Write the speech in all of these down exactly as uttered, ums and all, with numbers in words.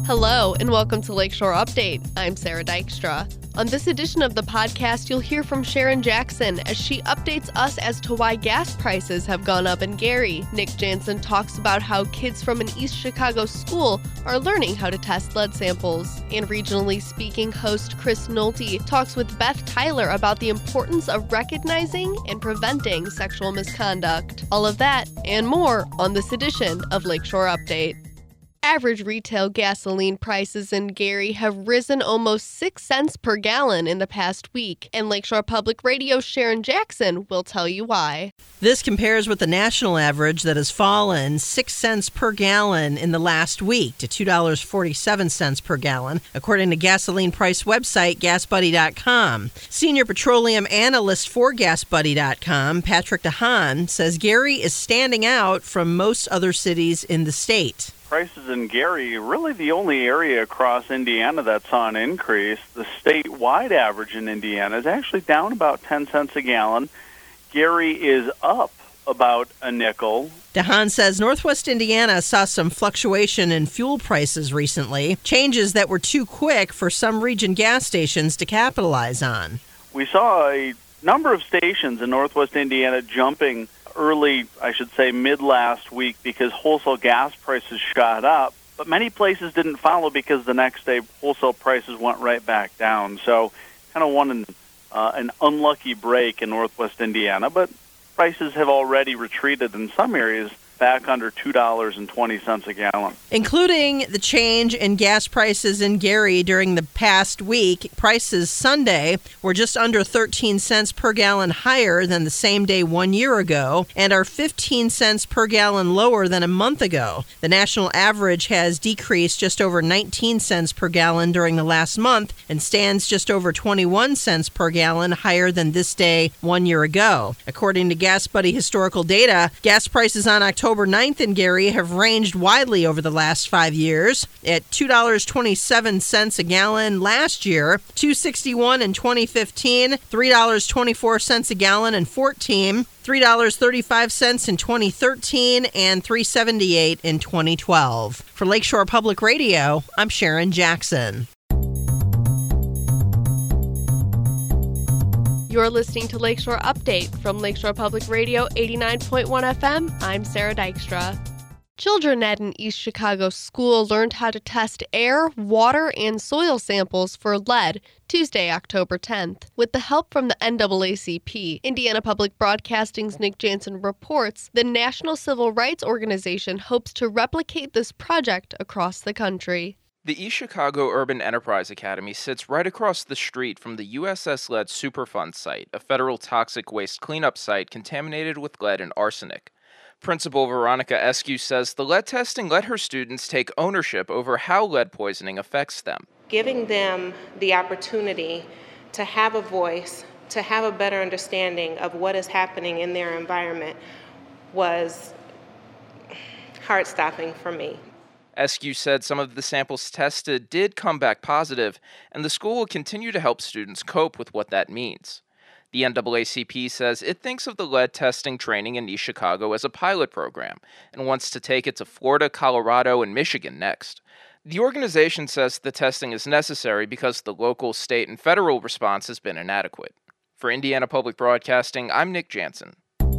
Hello, and welcome to Lakeshore Update. I'm Sarah Dykstra. On this edition of the podcast, you'll hear from Sharon Jackson as she updates us as to why gas prices have gone up in Gary. Nick Jansen talks about how kids from an East Chicago school are learning how to test lead samples. And regionally speaking, host Chris Nolte talks with Beth Tyler about the importance of recognizing and preventing sexual misconduct. All of that and more on this edition of Lakeshore Update. Average retail gasoline prices in Gary have risen almost six cents per gallon in the past week, and Lakeshore Public Radio's Sharon Jackson will tell you why. This compares with the national average that has fallen six cents per gallon in the last week to two dollars and forty-seven cents per gallon, according to gasoline price website gas buddy dot com. Senior petroleum analyst for gas buddy dot com, Patrick DeHaan, says Gary is standing out from most other cities in the state. Prices in Gary, really the only area across Indiana that saw an increase. The statewide average in Indiana is actually down about ten cents a gallon. Gary is up about a nickel. DeHaan says Northwest Indiana saw some fluctuation in fuel prices recently, changes that were too quick for some region gas stations to capitalize on. We saw a number of stations in Northwest Indiana jumping early, I should say, mid-last week because wholesale gas prices shot up. But many places didn't follow because the next day wholesale prices went right back down. So kind of one uh, an unlucky break in Northwest Indiana. But prices have already retreated in some areas back under two dollars and twenty cents a gallon. Including the change in gas prices in Gary during the past week, prices Sunday were just under thirteen cents per gallon higher than the same day one year ago and are fifteen cents per gallon lower than a month ago. The national average has decreased just over nineteen cents per gallon during the last month and stands just over twenty-one cents per gallon higher than this day one year ago. According to Gas Buddy historical data, gas prices on October ninth in Gary have ranged widely over the last five years. At two dollars and twenty-seven cents a gallon last year, two dollars and sixty-one cents in twenty fifteen, three dollars and twenty-four cents a gallon in fourteen, three dollars and thirty-five cents in twenty thirteen, and three dollars and seventy-eight cents in twenty twelve. For Lakeshore Public Radio, I'm Sharon Jackson. You're listening to Lakeshore Update from Lakeshore Public Radio eighty-nine point one F M. I'm Sarah Dykstra. Children at an East Chicago school learned how to test air, water, and soil samples for lead Tuesday, October tenth. With the help from the N double A C P, Indiana Public Broadcasting's Nick Jansen reports the National Civil Rights Organization hopes to replicate this project across the country. The East Chicago Urban Enterprise Academy sits right across the street from the U S S Lead Superfund site, a federal toxic waste cleanup site contaminated with lead and arsenic. Principal Veronica Eskew says the lead testing let her students take ownership over how lead poisoning affects them. Giving them the opportunity to have a voice, to have a better understanding of what is happening in their environment was heart-stopping for me. Eskew said some of the samples tested did come back positive, and the school will continue to help students cope with what that means. The N double A C P says it thinks of the lead testing training in East Chicago as a pilot program and wants to take it to Florida, Colorado, and Michigan next. The organization says the testing is necessary because the local, state, and federal response has been inadequate. For Indiana Public Broadcasting, I'm Nick Jansen.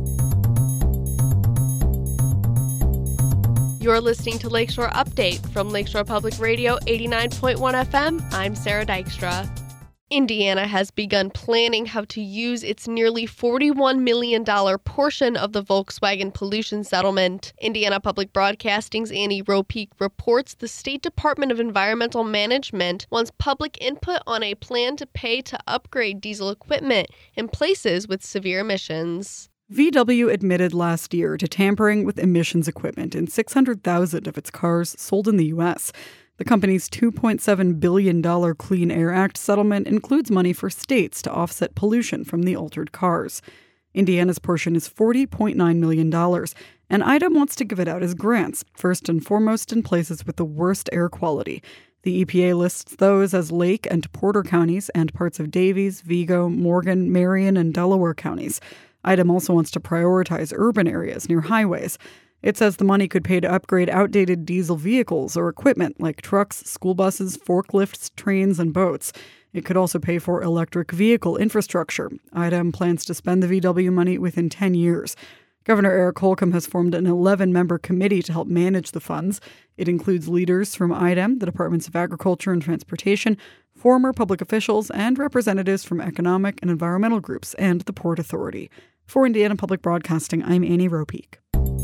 You're listening to Lakeshore Update from Lakeshore Public Radio eighty-nine point one F M. I'm Sarah Dykstra. Indiana has begun planning how to use its nearly forty-one million dollars portion of the Volkswagen pollution settlement. Indiana Public Broadcasting's Annie Ropeek reports the State Department of Environmental Management wants public input on a plan to pay to upgrade diesel equipment in places with severe emissions. V W admitted last year to tampering with emissions equipment in six hundred thousand of its cars sold in the U S. The company's two point seven billion dollars Clean Air Act settlement includes money for states to offset pollution from the altered cars. Indiana's portion is forty point nine million dollars, and I D A M wants to give it out as grants, first and foremost in places with the worst air quality. The E P A lists those as Lake and Porter counties and parts of Davies, Vigo, Morgan, Marion, and Delaware counties. I D A M also wants to prioritize urban areas near highways. It says the money could pay to upgrade outdated diesel vehicles or equipment like trucks, school buses, forklifts, trains, and boats. It could also pay for electric vehicle infrastructure. I D E M plans to spend the V W money within ten years. Governor Eric Holcomb has formed an eleven-member committee to help manage the funds. It includes leaders from I D E M, the Departments of Agriculture and Transportation, former public officials, and representatives from economic and environmental groups and the Port Authority. For Indiana Public Broadcasting, I'm Annie Ropeek.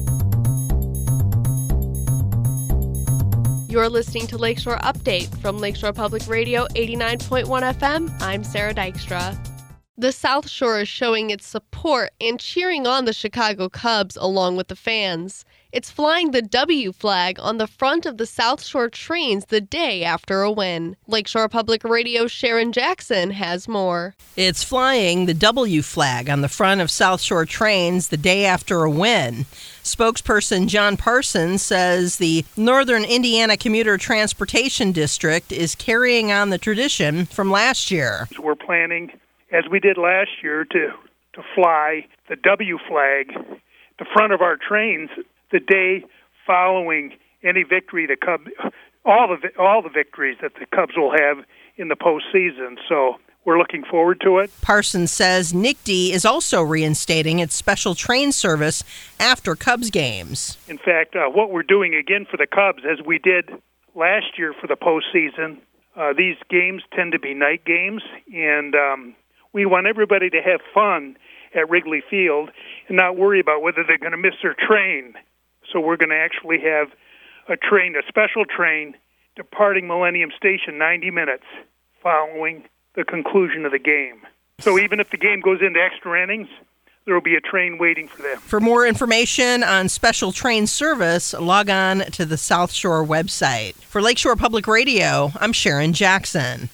You're listening to Lakeshore Update from Lakeshore Public Radio eighty-nine point one F M. I'm Sarah Dykstra. The South Shore is showing its support and cheering on the Chicago Cubs along with the fans. It's flying the W flag on the front of the South Shore trains the day after a win. Lakeshore Public Radio's Sharon Jackson has more. It's flying the W flag on the front of South Shore trains the day after a win. Spokesperson John Parsons says the Northern Indiana Commuter Transportation District is carrying on the tradition from last year. We're planning, as we did last year, to, to fly the W flag, the front of our trains, the day following any victory the Cubs, all the all the victories that the Cubs will have in the postseason. So we're looking forward to it. Parsons says N I C D is also reinstating its special train service after Cubs games. In fact, uh, what we're doing again for the Cubs, as we did last year for the postseason, uh, these games tend to be night games, and um, we want everybody to have fun at Wrigley Field and not worry about whether they're going to miss their train. So we're going to actually have a train, a special train, departing Millennium Station ninety minutes following the conclusion of the game. So even if the game goes into extra innings, there will be a train waiting for them. For more information on special train service, log on to the South Shore website. For Lakeshore Public Radio, I'm Sharon Jackson.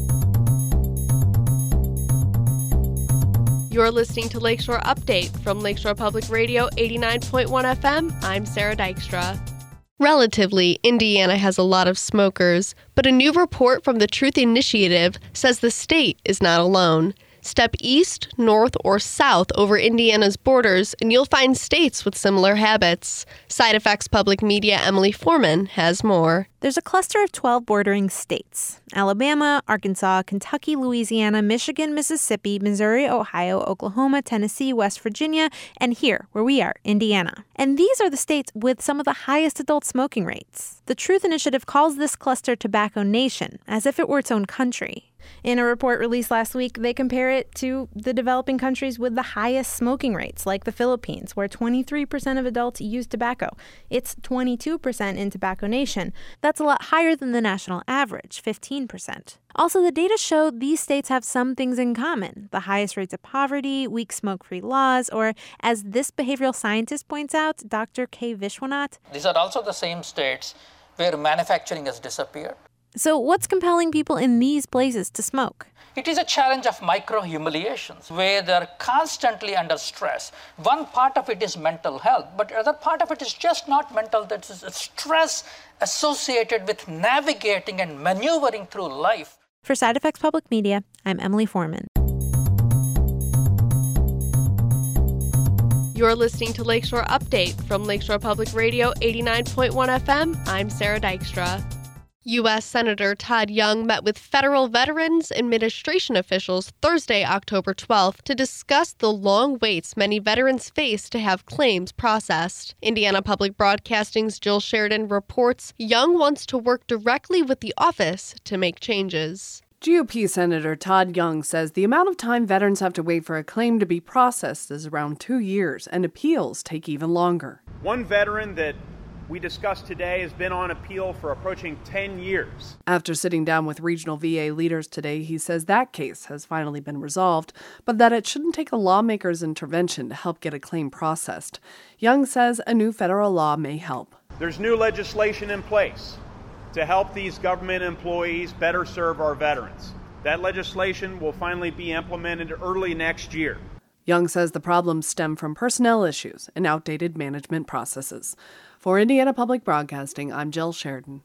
You're listening to Lakeshore Update from Lakeshore Public Radio eighty-nine point one F M. I'm Sarah Dykstra. Relatively, Indiana has a lot of smokers, but a new report from the Truth Initiative says the state is not alone. Step east, north, or south over Indiana's borders, and you'll find states with similar habits. Side Effects Public Media Emily Foreman has more. There's a cluster of twelve bordering states: Alabama, Arkansas, Kentucky, Louisiana, Michigan, Mississippi, Missouri, Ohio, Oklahoma, Tennessee, West Virginia, and here, where we are, Indiana. And these are the states with some of the highest adult smoking rates. The Truth Initiative calls this cluster Tobacco Nation, as if it were its own country. In a report released last week, they compare it to the developing countries with the highest smoking rates, like the Philippines, where twenty-three percent of adults use tobacco. It's twenty-two percent in Tobacco Nation. That's a lot higher than the national average, fifteen percent. Also, the data show these states have some things in common: the highest rates of poverty, weak smoke-free laws, or, as this behavioral scientist points out, Doctor K. Vishwanath, these are also the same states where manufacturing has disappeared. So what's compelling people in these places to smoke? It is a challenge of micro-humiliations, where they're constantly under stress. One part of it is mental health, but the other part of it is just not mental. That is stress associated with navigating and maneuvering through life. For Side Effects Public Media, I'm Emily Foreman. You're listening to Lakeshore Update from Lakeshore Public Radio eighty-nine point one F M. I'm Sarah Dykstra. U S Senator Todd Young met with federal Veterans Administration officials Thursday, October twelfth, to discuss the long waits many veterans face to have claims processed. Indiana Public Broadcasting's Jill Sheridan reports Young wants to work directly with the office to make changes. G O P Senator Todd Young says the amount of time veterans have to wait for a claim to be processed is around two years, and appeals take even longer. One veteran that we discussed today has been on appeal for approaching ten years. After sitting down with regional V A leaders today, he says that case has finally been resolved, but that it shouldn't take a lawmaker's intervention to help get a claim processed. Young says a new federal law may help. There's new legislation in place to help these government employees better serve our veterans. That legislation will finally be implemented early next year. Young says the problems stem from personnel issues and outdated management processes. For Indiana Public Broadcasting, I'm Jill Sheridan.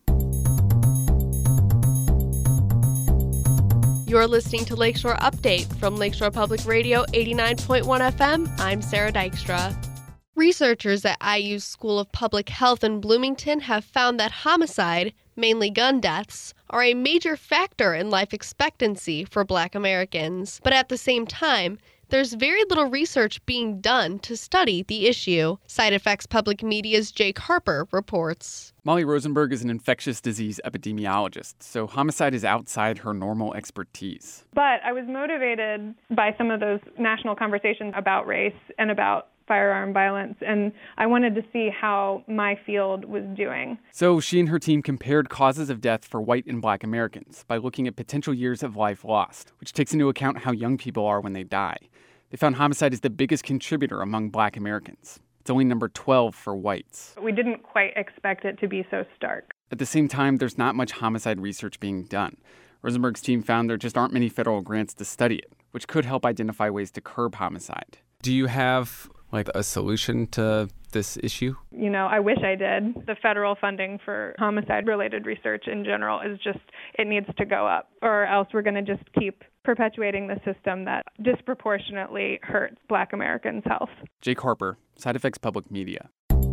You're listening to Lakeshore Update from Lakeshore Public Radio eighty-nine point one F M. I'm Sarah Dykstra. Researchers at I U's School of Public Health in Bloomington have found that homicide, mainly gun deaths, are a major factor in life expectancy for Black Americans. But at the same time, there's very little research being done to study the issue. Side Effects Public Media's Jake Harper reports. Molly Rosenberg is an infectious disease epidemiologist, so homicide is outside her normal expertise. But I was motivated by some of those national conversations about race and about firearm violence, and I wanted to see how my field was doing. So she and her team compared causes of death for white and Black Americans by looking at potential years of life lost, which takes into account how young people are when they die. They found homicide is the biggest contributor among Black Americans. It's only number twelve for whites. We didn't quite expect it to be so stark. At the same time, there's not much homicide research being done. Rosenberg's team found there just aren't many federal grants to study it, which could help identify ways to curb homicide. Do you have like a solution to this issue? You know, I wish I did. The federal funding for homicide-related research in general is just, it needs to go up, or else we're going to just keep perpetuating the system that disproportionately hurts Black Americans' health. Jake Harper, Side Effects Public Media.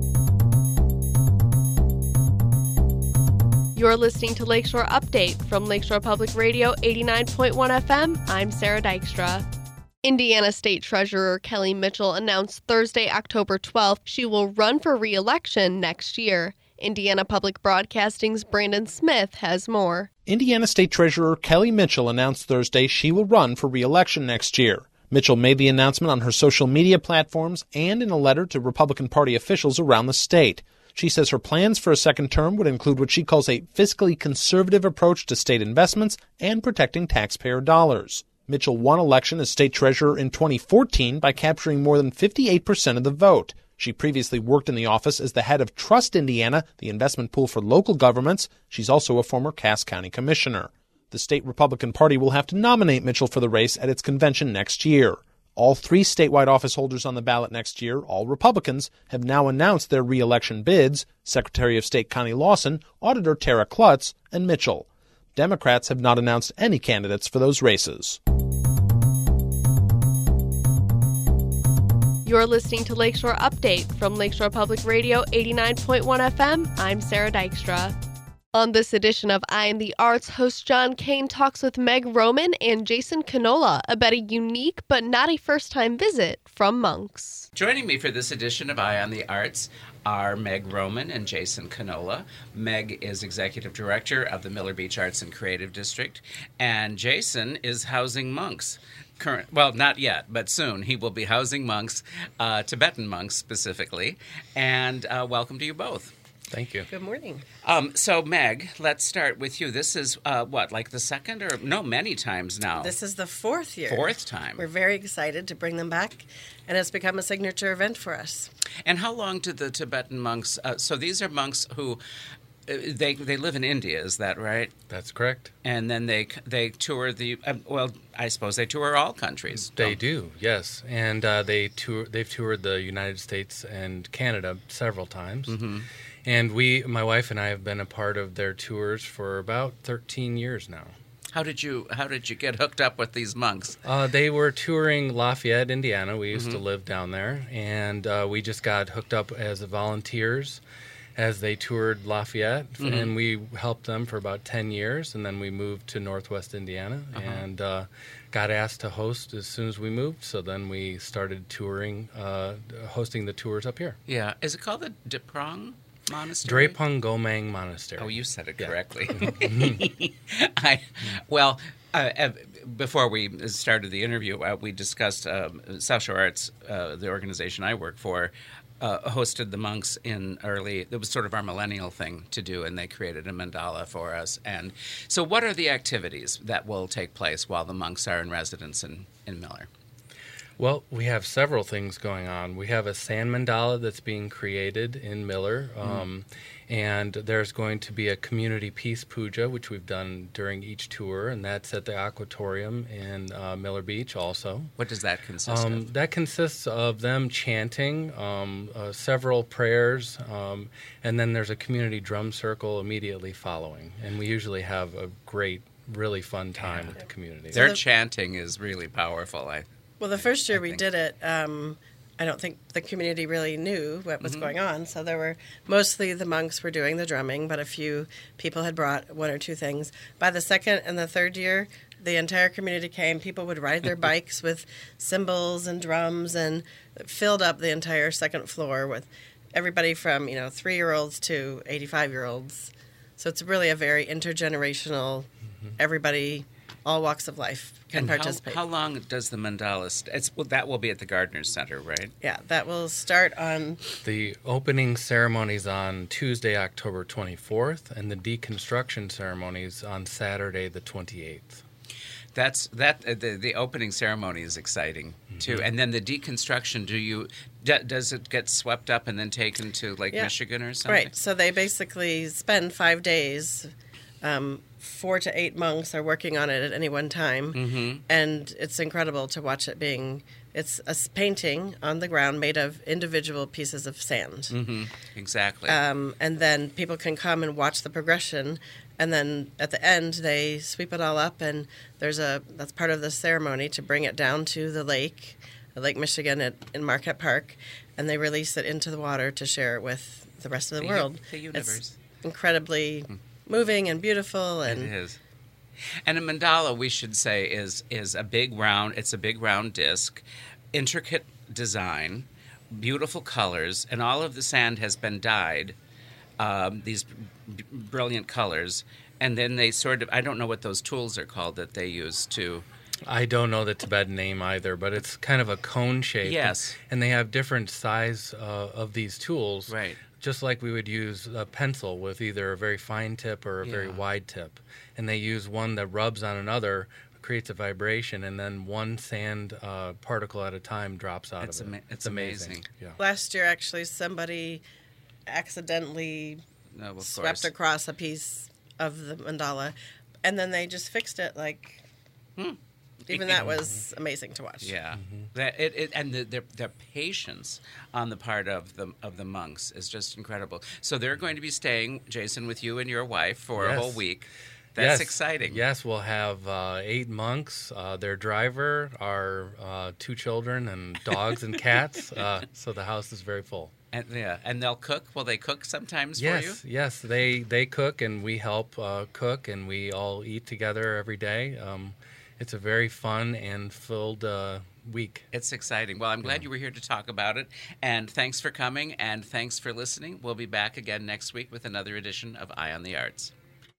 You're listening to Lakeshore Update from Lakeshore Public Radio eighty-nine point one F M. I'm Sarah Dykstra. Indiana State Treasurer Kelly Mitchell announced Thursday, October twelfth, she will run for re-election next year. Indiana Public Broadcasting's Brandon Smith has more. Indiana State Treasurer Kelly Mitchell announced Thursday she will run for re-election next year. Mitchell made the announcement on her social media platforms and in a letter to Republican Party officials around the state. She says her plans for a second term would include what she calls a fiscally conservative approach to state investments and protecting taxpayer dollars. Mitchell won election as state treasurer in twenty fourteen by capturing more than fifty-eight percent of the vote. She previously worked in the office as the head of Trust Indiana, the investment pool for local governments. She's also a former Cass County commissioner. The state Republican Party will have to nominate Mitchell for the race at its convention next year. All three statewide office holders on the ballot next year, all Republicans, have now announced their re-election bids: Secretary of State Connie Lawson, Auditor Tara Klutz, and Mitchell. Democrats have not announced any candidates for those races. You're listening to Lakeshore Update from Lakeshore Public Radio eighty-nine point one F M. I'm Sarah Dykstra. On this edition of Eye on the Arts, host John Kane talks with Meg Roman and Jason Canola about a unique but not a first-time visit from monks. Joining me for this edition of Eye on the Arts are Meg Roman and Jason Canola. Meg is Executive Director of the Miller Beach Arts and Creative District, and Jason is housing monks. Current, well, not yet, but soon he will be housing monks, uh, Tibetan monks specifically. And uh, welcome to you both. Thank you. Good morning. Um, so, Meg, let's start with you. This is, uh, what, like the second or, no, many times now. This is the fourth year. Fourth time. We're very excited to bring them back, and it's become a signature event for us. And how long do the Tibetan monks, uh, so these are monks who, uh, they they live in India, is that right? That's correct. And then they they tour the, uh, well, I suppose they tour all countries. They do, yes. And uh, they tour, they've toured the United States and Canada several times. Mm-hmm. And we, my wife and I, have been a part of their tours for about thirteen years now. How did you How did you get hooked up with these monks? Uh, they were touring Lafayette, Indiana. We used Mm-hmm. to live down there, and uh, we just got hooked up as volunteers as they toured Lafayette, Mm-hmm. and we helped them for about ten years, and then we moved to Northwest Indiana, Uh-huh. and uh, got asked to host as soon as we moved. So then we started touring, uh, hosting the tours up here. Yeah. Is it called the Drepung Monastery? Drepung Gomang Monastery. Oh, you said it Yeah. correctly. I, well, uh, uh, before we started the interview, uh, we discussed um, South Shore Arts, uh, the organization I work for, uh, hosted the monks in early, it was sort of our millennial thing to do, and they created a mandala for us. And so what are the activities that will take place while the monks are in residence in, in Miller? Well, we have several things going on. We have a sand mandala that's being created in Miller, um, mm. and there's going to be a community peace puja, which we've done during each tour, and that's at the Aquatorium in uh, Miller Beach also. What does that consist um, of? That consists of them chanting um, uh, several prayers, um, and then there's a community drum circle immediately following, and we usually have a great, really fun time yeah. with the community. Their so the- chanting is really powerful, I Well, the first year we did it, um, I don't think the community really knew what was Mhm. going on. So there were mostly the monks were doing the drumming, but a few people had brought one or two things. By the second and the third year, the entire community came. People would ride their bikes with cymbals and drums and filled up the entire second floor with everybody from, you know, three-year-olds to eighty-five-year-olds. So it's really a very intergenerational, everybody, all walks of life can and participate. How, how long does the mandala? St- it's well, that will be at the Gardner Center, right? Yeah, that will start on. The opening ceremonies on Tuesday, October twenty-fourth, and the deconstruction ceremonies on Saturday, the twenty-eighth. That's that. Uh, the the opening ceremony is exciting too, Mhm. and then the deconstruction. Do you d- does it get swept up and then taken to Lake Yeah. Michigan or something? Right. So they basically spend five days. Um, four to eight monks are working on it at any one time, Mhm. and it's incredible to watch it being. It's a s- painting on the ground made of individual pieces of sand. Mm-hmm. Exactly. Um, and then people can come and watch the progression, and then at the end they sweep it all up, and there's a that's part of the ceremony to bring it down to the lake, Lake Michigan at, in Marquette Park, and they release it into the water to share it with the rest of the, The world. u- the universe. It's incredibly moving and beautiful, and It is. And a mandala, we should say, is is a big round. It's a big round disc, intricate design, beautiful colors, and all of the sand has been dyed. Um, these b- brilliant colors, and then they sort of, I don't know what those tools are called that they use to. I don't know the Tibetan name either, but it's kind of a cone shape. Yes. And, and they have different size uh, of these tools. Right. Just like we would use a pencil with either a very fine tip or a very Yeah. wide tip. And they use one that rubs on another, creates a vibration, and then one sand uh, particle at a time drops out It's of it. ama- it's amazing. Yeah. last year actually somebody accidentally No, of swept course. across a piece of the mandala, and then they just fixed it. Like, Hmm. even that was amazing to watch. Yeah, that it, it and the, their their patience on the part of the of the monks is just incredible. So they're going to be staying, Jason, with you and your wife for a Yes. whole week. That's Yes. exciting. Yes, we'll have uh, eight monks, uh, their driver, our uh, two children, and dogs and cats. Uh, so the house is very full. And yeah, and they'll cook. Will they cook sometimes yes, for you? yes, they they cook and we help uh, cook, and we all eat together every day. Um, it's a very fun and filled uh, week. It's exciting. Well, I'm glad you were here to talk about it. And thanks for coming, and thanks for listening. We'll be back again next week with another edition of Eye on the Arts.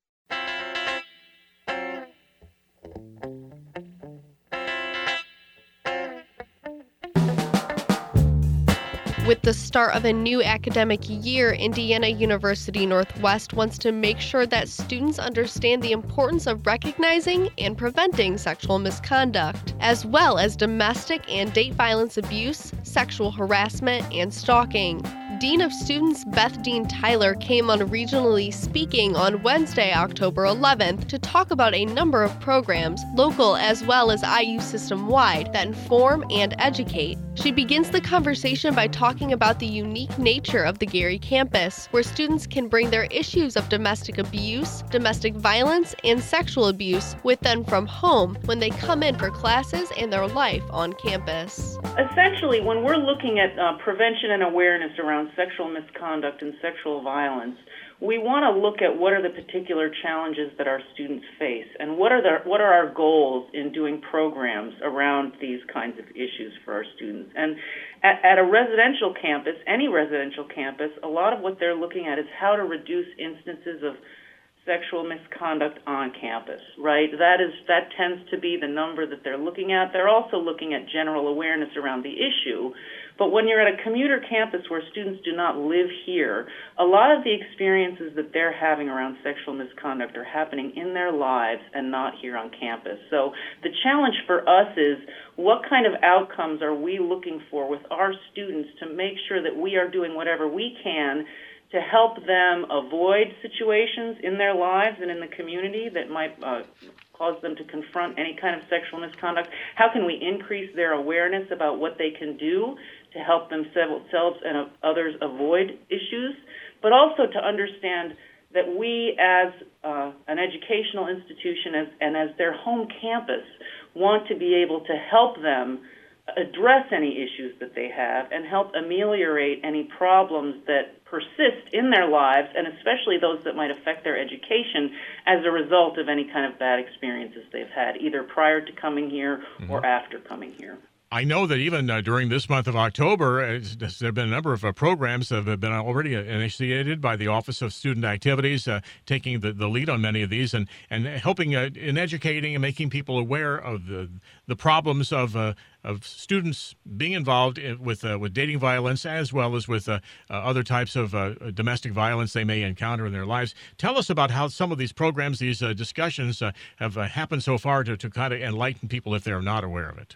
With the start of a new academic year, Indiana University Northwest wants to make sure that students understand the importance of recognizing and preventing sexual misconduct, as well as domestic and date violence abuse, sexual harassment, and stalking. Dean of Students Beth Dean Tyler came on Regionally Speaking on Wednesday, October eleventh, to talk about a number of programs, local as well as I U system-wide, that inform and educate. She begins the conversation by talking about the unique nature of the Gary campus, where students can bring their issues of domestic abuse, domestic violence, and sexual abuse with them from home when they come in for classes and their life on campus. Essentially, when we're looking at uh, prevention and awareness around sexual misconduct and sexual violence, we want to look at what are the particular challenges that our students face, and what are the what are our goals in doing programs around these kinds of issues for our students. And at, at a residential campus, any residential campus, a lot of what they're looking at is how to reduce instances of sexual misconduct on campus, right? That is that tends to be the number that they're looking at. They're also looking at general awareness around the issue. But when you're at a commuter campus where students do not live here, a lot of the experiences that they're having around sexual misconduct are happening in their lives and not here on campus. So the challenge for us is, what kind of outcomes are we looking for with our students to make sure that we are doing whatever we can to help them avoid situations in their lives and in the community that might uh, cause them to confront any kind of sexual misconduct? How can we increase their awareness about what they can do to help themselves and others avoid issues? But also to understand that we as uh, an educational institution as, and as their home campus want to be able to help them address any issues that they have and help ameliorate any problems that persist in their lives, and especially those that might affect their education as a result of any kind of bad experiences they've had, either prior to coming here mm-hmm. or after coming here. I know that even uh, during this month of October, uh, there have been a number of uh, programs that have been already initiated by the Office of Student Activities, uh, taking the, the lead on many of these and, and helping uh, in educating and making people aware of the the problems of uh, of students being involved in, with uh, with dating violence as well as with uh, uh, other types of uh, domestic violence they may encounter in their lives. Tell us about how some of these programs, these uh, discussions uh, have uh, happened so far to, to kind of enlighten people if they're not aware of it.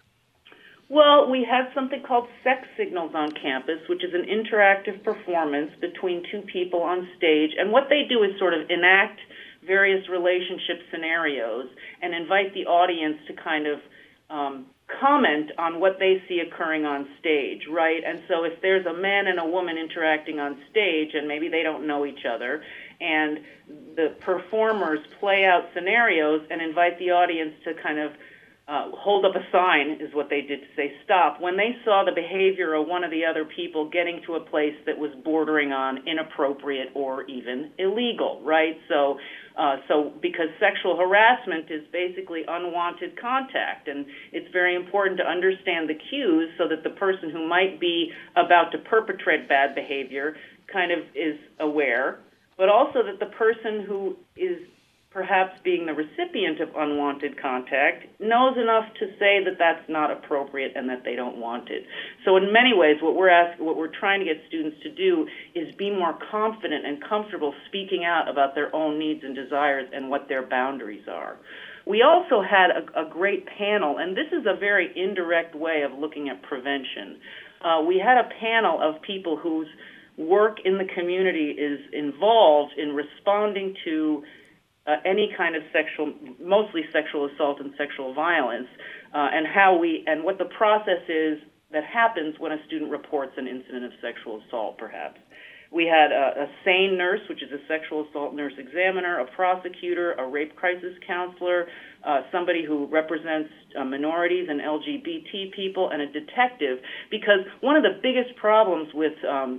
Well, we have something called Sex Signals on campus, which is an interactive performance between two people on stage. And what they do is sort of enact various relationship scenarios and invite the audience to kind of um, comment on what they see occurring on stage, right? And so if there's a man and a woman interacting on stage and maybe they don't know each other, and the performers play out scenarios and invite the audience to kind of Uh, hold up a sign, is what they did, to say stop, when they saw the behavior of one of the other people getting to a place that was bordering on inappropriate or even illegal, right? So, uh, so because sexual harassment is basically unwanted contact, and it's very important to understand the cues so that the person who might be about to perpetrate bad behavior kind of is aware, but also that the person who is perhaps being the recipient of unwanted contact, knows enough to say that that's not appropriate and that they don't want it. So in many ways, what we're asking, what we're trying to get students to do is be more confident and comfortable speaking out about their own needs and desires and what their boundaries are. We also had a, a great panel, and this is a very indirect way of looking at prevention. Uh, we had a panel of people whose work in the community is involved in responding to Uh, any kind of sexual, mostly sexual assault and sexual violence, uh, and how we, and what the process is that happens when a student reports an incident of sexual assault, perhaps. We had a, a SANE nurse, which is a sexual assault nurse examiner, a prosecutor, a rape crisis counselor, uh, somebody who represents uh, minorities and L G B T people, and a detective, because one of the biggest problems with um,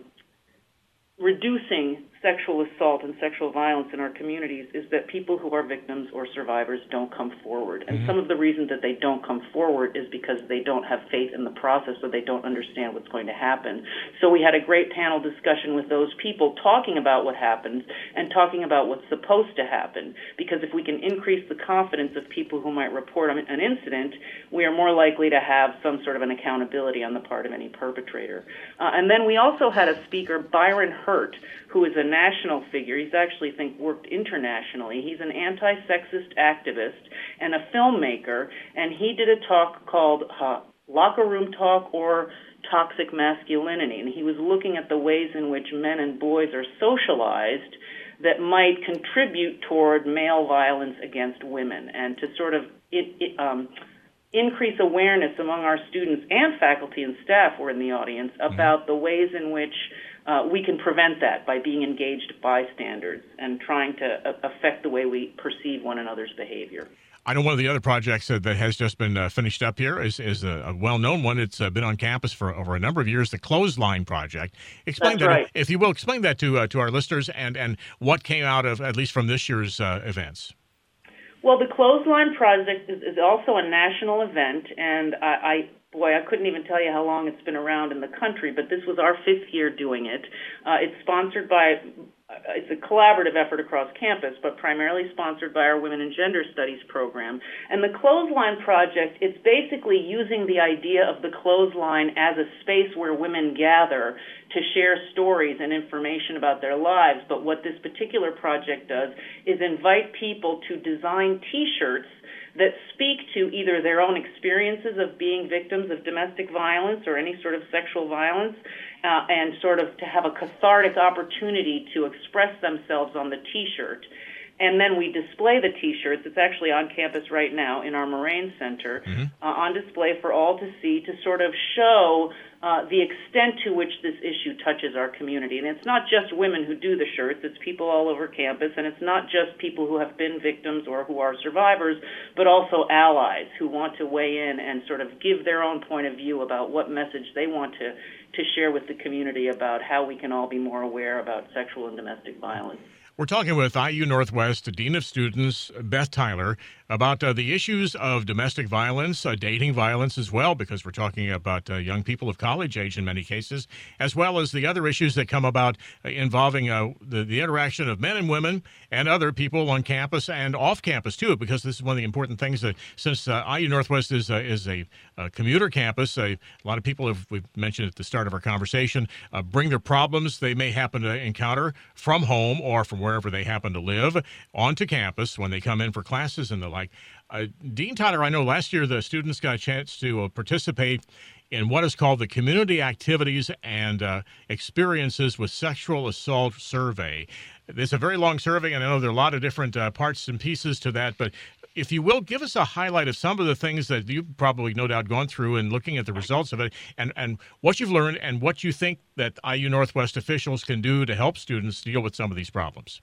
reducing sexual assault and sexual violence in our communities is that people who are victims or survivors don't come forward. And mm-hmm. some of the reason that they don't come forward is because they don't have faith in the process or they don't understand what's going to happen. So we had a great panel discussion with those people talking about what happens and talking about what's supposed to happen. Because if we can increase the confidence of people who might report an incident, we are more likely to have some sort of an accountability on the part of any perpetrator. Uh, and then we also had a speaker, Byron Hurt, who is a national figure. He's actually, I think, worked internationally. He's an anti-sexist activist and a filmmaker, and he did a talk called uh, Locker Room Talk or Toxic Masculinity, and he was looking at the ways in which men and boys are socialized that might contribute toward male violence against women, and to sort of it, it, um, increase awareness among our students and faculty and staff who are in the audience about the ways in which Uh, we can prevent that by being engaged bystanders and trying to uh, affect the way we perceive one another's behavior. I know one of the other projects uh, that has just been uh, finished up here is, is a, a well-known one. It's uh, been on campus for over a number of years, the Clothesline Project. Explain That's that, right. if you will, explain that to uh, to our listeners and, and what came out of, at least from this year's uh, events. Well, the Clothesline Project is, is also a national event, and I, I Boy, I couldn't even tell you how long it's been around in the country, but this was our fifth year doing it. Uh, it's sponsored by, uh, it's a collaborative effort across campus, but primarily sponsored by our Women and Gender Studies program. And the Clothesline Project, it's basically using the idea of the clothesline as a space where women gather to share stories and information about their lives. But what this particular project does is invite people to design T-shirts that speak to either their own experiences of being victims of domestic violence or any sort of sexual violence, uh, and sort of to have a cathartic opportunity to express themselves on the T-shirt. and then we display the T-shirts. It's actually on campus right now in our Moraine Center, mm-hmm. uh, on display for all to see, to sort of show uh, the extent to which this issue touches our community. And it's not just women who do the shirts, it's people all over campus, and it's not just people who have been victims or who are survivors, but also allies who want to weigh in and sort of give their own point of view about what message they want to, to share with the community about how we can all be more aware about sexual and domestic violence. We're talking with I U Northwest Dean of Students, Beth Tyler, about uh, the issues of domestic violence, uh, dating violence as well, because we're talking about uh, young people of college age in many cases, as well as the other issues that come about uh, involving uh, the, the interaction of men and women and other people on campus and off campus, too, because this is one of the important things that since uh, I U Northwest is, uh, is a, a commuter campus, uh, a lot of people, have we've mentioned at the start of our conversation, uh, bring their problems they may happen to encounter from home or from wherever they happen to live onto campus when they come in for classes and the like. Uh, Dean Tyler, I know last year the students got a chance to uh, participate in what is called the Community Activities and uh, Experiences with Sexual Assault Survey. It's a very long survey, and I know there are a lot of different uh, parts and pieces to that, but if you will, give us a highlight of some of the things that you've probably no doubt gone through and looking at the results of it and, and what you've learned and what you think that I U Northwest officials can do to help students deal with some of these problems.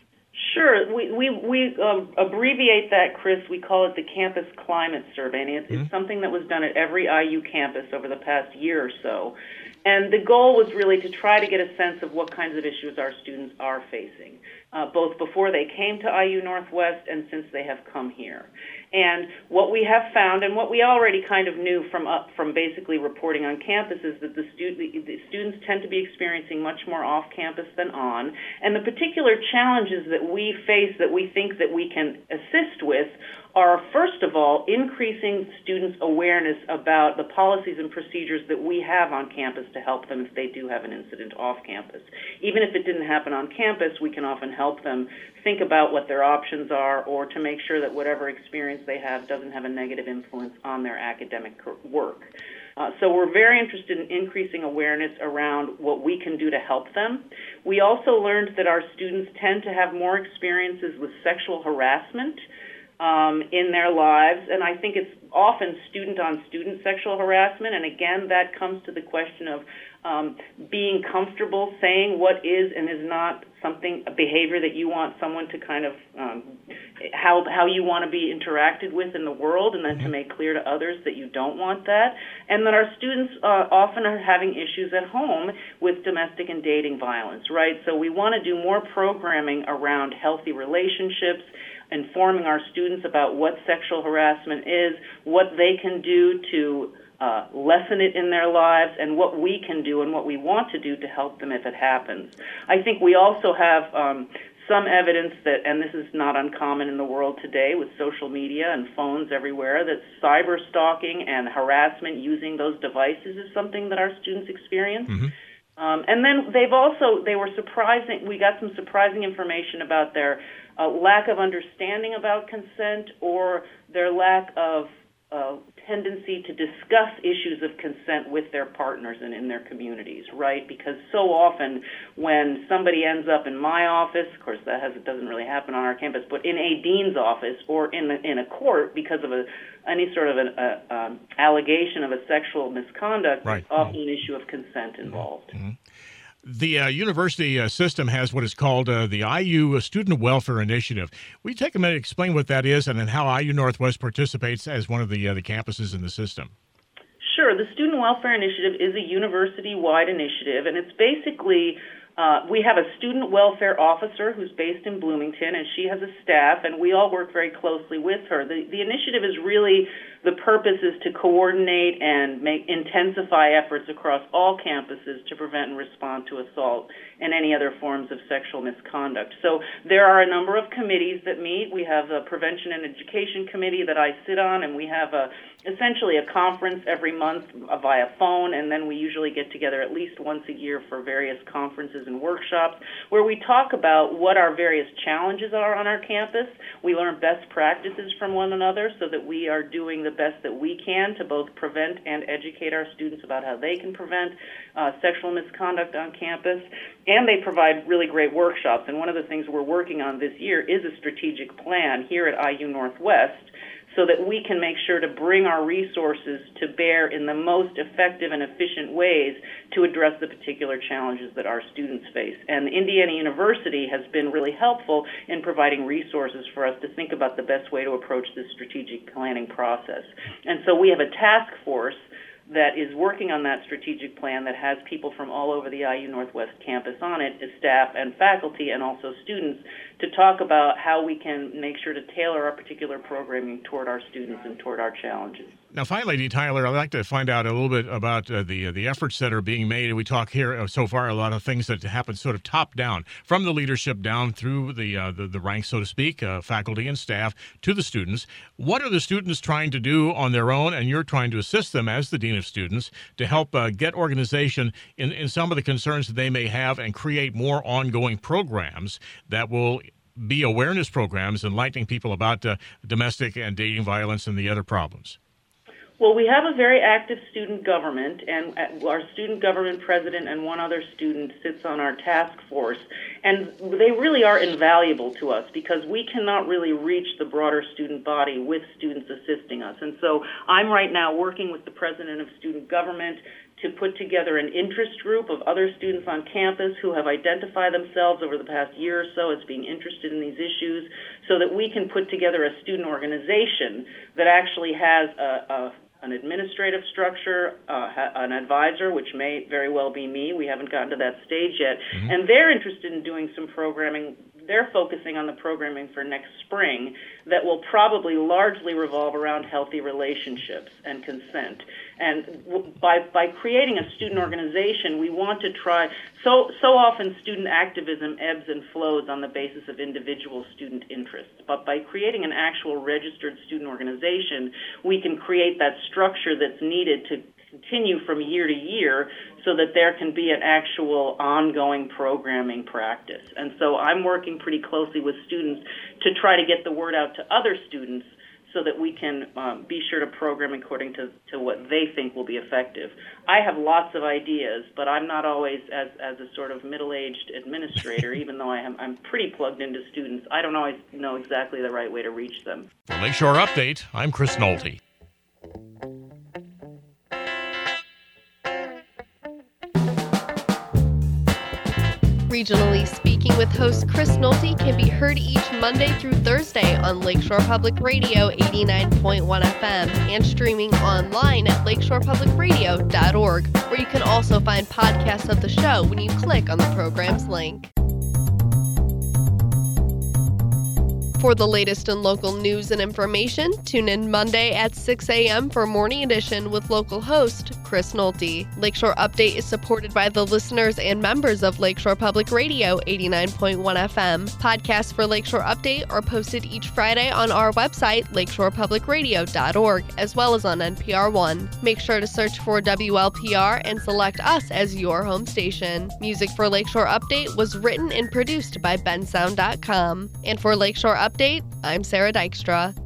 Sure. We we, we um, abbreviate that, Chris. We call it the Campus Climate Survey, and it's, mm-hmm. it's something that was done at every I U campus over the past year or so. And the goal was really to try to get a sense of what kinds of issues our students are facing, uh, both before they came to I U Northwest and since they have come here. And what we have found, and what we already kind of knew from up from basically reporting on campus, is that the, stu- the, the students tend to be experiencing much more off campus than on. And the particular challenges that we face that we think that we can assist with are, first of all, increasing students' awareness about the policies and procedures that we have on campus to help them if they do have an incident off campus. Even if it didn't happen on campus, we can often help them think about what their options are, or to make sure that whatever experience they have doesn't have a negative influence on their academic work. Uh, so we're very interested in increasing awareness around what we can do to help them. We also learned that our students tend to have more experiences with sexual harassment Um, in their lives, and I think it's often student-on-student sexual harassment, and again, that comes to the question of um, being comfortable saying what is and is not something, a behavior that you want someone to kind of, um, how how you want to be interacted with in the world, and then to make clear to others that you don't want that, and that our students uh, often are having issues at home with domestic and dating violence, right? So we want to do more programming around healthy relationships, informing our students about what sexual harassment is, what they can do to uh, lessen it in their lives, and what we can do and what we want to do to help them if it happens. I think we also have um, some evidence that, and this is not uncommon in the world today with social media and phones everywhere, that cyber stalking and harassment using those devices is something that our students experience. Mm-hmm. Um, and then they've also, they were surprising, we got some surprising information about their uh, lack of understanding about consent, or their lack of uh, tendency to discuss issues of consent with their partners and in their communities, right? Because so often when somebody ends up in my office, of course that has, it doesn't really happen on our campus, but in a dean's office or in a, in a court because of a, any sort of an a, um, allegation of a sexual misconduct, right. There's often an issue of consent involved. Mm-hmm. The uh, university uh, system has what is called uh, the I U Student Welfare Initiative. Will you take a minute to explain what that is and then how I U Northwest participates as one of the uh, the campuses in the system? Sure. The Student Welfare Initiative is a university-wide initiative, and it's basically Uh, we have a student welfare officer who's based in Bloomington, and she has a staff, and we all work very closely with her. The, the initiative is really, the purpose is to coordinate and make intensify efforts across all campuses to prevent and respond to assault and any other forms of sexual misconduct. So there are a number of committees that meet. We have a Prevention and Education Committee that I sit on, and we have a essentially a conference every month via phone, and then we usually get together at least once a year for various conferences and workshops where we talk about what our various challenges are on our campus. We learn best practices from one another so that we are doing the best that we can to both prevent and educate our students about how they can prevent uh, sexual misconduct on campus. And they provide really great workshops. And one of the things we're working on this year is a strategic plan here at I U Northwest so that we can make sure to bring our resources to bear in the most effective and efficient ways to address the particular challenges that our students face. And Indiana University has been really helpful in providing resources for us to think about the best way to approach this strategic planning process. And so we have a task force that is working on that strategic plan that has people from all over the I U Northwest campus on it, as staff and faculty and also students, to talk about how we can make sure to tailor our particular programming toward our students and toward our challenges. Now, finally, Dee Tyler, I'd like to find out a little bit about uh, the uh, the efforts that are being made. We talk here uh, so far a lot of things that happen sort of top down, from the leadership down through the uh, the, the ranks, so to speak, uh, faculty and staff to the students. What are the students trying to do on their own, and you're trying to assist them as the Dean of Students to help uh, get organization in, in some of the concerns that they may have and create more ongoing programs that will be awareness programs enlightening people about uh, domestic and dating violence and the other problems? Well, we have a very active student government, and our student government president and one other student sits on our task force, and they really are invaluable to us because we cannot really reach the broader student body with students assisting us. And so I'm right now working with the president of student government to put together an interest group of other students on campus who have identified themselves over the past year or so as being interested in these issues so that we can put together a student organization that actually has a, a an administrative structure, uh, an advisor, which may very well be me. We haven't gotten to that stage yet. Mm-hmm. And they're interested in doing some programming. They're focusing on the programming for next spring that will probably largely revolve around healthy relationships and consent. And by by creating a student organization, we want to try, so so often student activism ebbs and flows on the basis of individual student interests. But by creating an actual registered student organization, we can create that structure that's needed to continue from year to year so that there can be an actual ongoing programming practice. And so I'm working pretty closely with students to try to get the word out to other students so that we can um, be sure to program according to, to what they think will be effective. I have lots of ideas, but I'm not always, as, as a sort of middle-aged administrator, even though I am, I'm pretty plugged into students, I don't always know exactly the right way to reach them. For Lakeshore Update, I'm Chris Nolte. Regionally Speaking with host Chris Nolte can be heard each Monday through Thursday on Lakeshore Public Radio eighty-nine point one F M and streaming online at lakeshore public radio dot org, where you can also find podcasts of the show when you click on the program's link. For the latest in local news and information, tune in Monday at six a.m. for Morning Edition with local host Chris Nolte. Lakeshore Update is supported by the listeners and members of Lakeshore Public Radio eighty-nine point one F M. Podcasts for Lakeshore Update are posted each Friday on our website, lakeshore public radio dot org, as well as on N P R One. Make sure to search for W L P R and select us as your home station. Music for Lakeshore Update was written and produced by ben sound dot com. And for Lakeshore Update, I'm Sarah Dykstra.